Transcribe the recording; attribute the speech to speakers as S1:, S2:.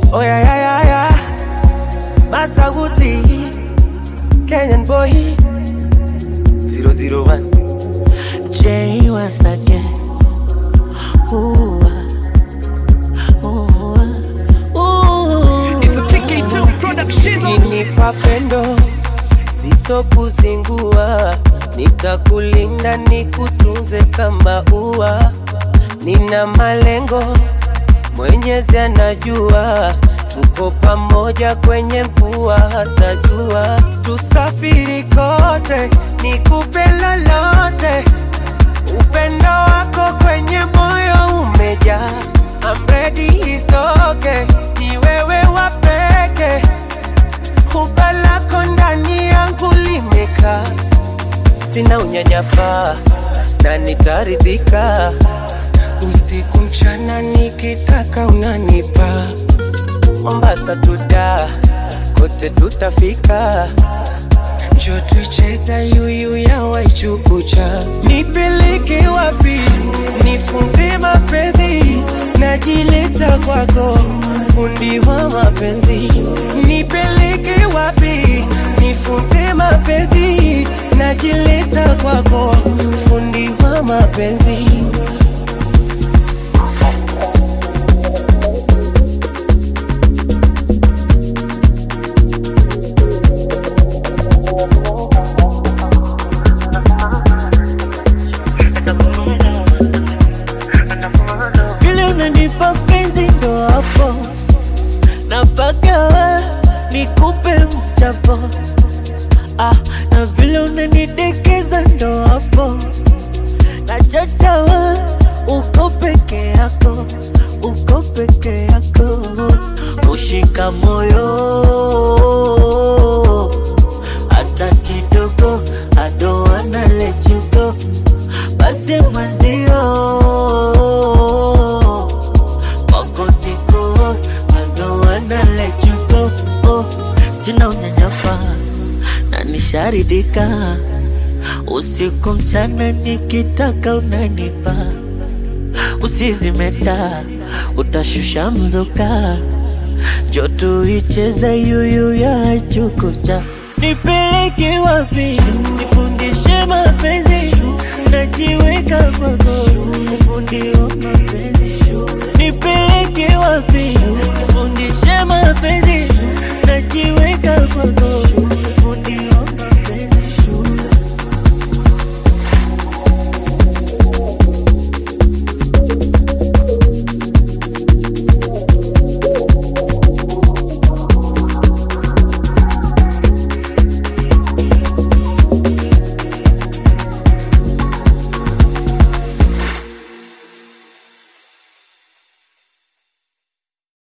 S1: Oh yeah, yeah, yeah, yeah. Masaguti, Kenyan boy, 001.
S2: Jay once again. Ooh, ooh, ooh.
S3: It's a TK2 production.
S1: Nipa pendo, sitokuzingua, nitakulinda nikutunze kama ua. Nina malengo, Mwenyezi anajua, tuko pamoja kwenye mvua hata jua. Tusafiri kote, nikupe lolote, upendo wako kwenye moyo umejaa. I'm ready, it's okay, ni wewe wa peke. Huba lako ndani yangu limeka, sina unyanyapaa na nitaridhika. Usiku mchana nikitaka unanipa. Mombasa tuda, kote tutafika. Njoo tuicheza yuyu ya Waichukucha. Nipeleke wapi, nifunze mapenzi, najileta kwako, fundi wa mapenzi. Nipeleke wapi, nifunze mapenzi, najileta kwako, fundi wa mapenzi.
S2: Nipa penzi ndo hapo, napaka nikupe mchapo. Na vile unanidekeza ndo hapo, nachachawa uko peke yako, uko peke yako. Kushika moyo hata kidogo, I don't wanna let you go. Basi mwenzio sina unyanyapa na nisharidika. Usiku mchana nikitaka unanipa. Usizimeta, utashusha mzuka. Joto icheza yuyu ya Waichukucha. Nipeleke wapi, nifundishe mapenzi, najiweka kwako, fundi wa mapenzi. Nipeleke wapi,